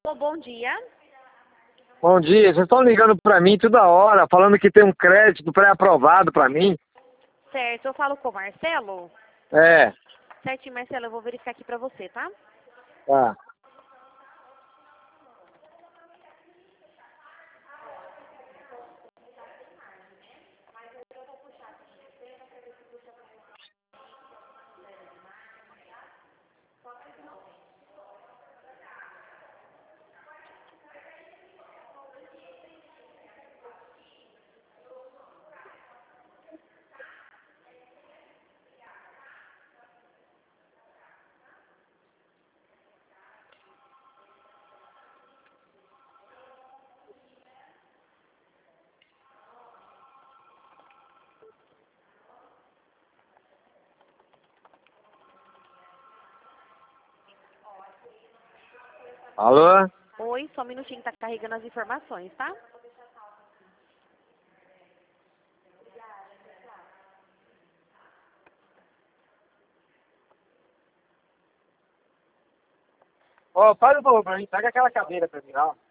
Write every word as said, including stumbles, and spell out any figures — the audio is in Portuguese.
Ô, bom dia. Bom dia, vocês estão ligando pra mim toda hora, falando que tem um crédito pré-aprovado pra mim. Certo, eu falo com o Marcelo. É, Certinho, Marcelo, eu vou verificar aqui pra você, tá? tá. Alô? Oi, só um minutinho, tá carregando as informações, tá? Ó, faz um favor pra mim, pega aquela cadeira pra mim, ó.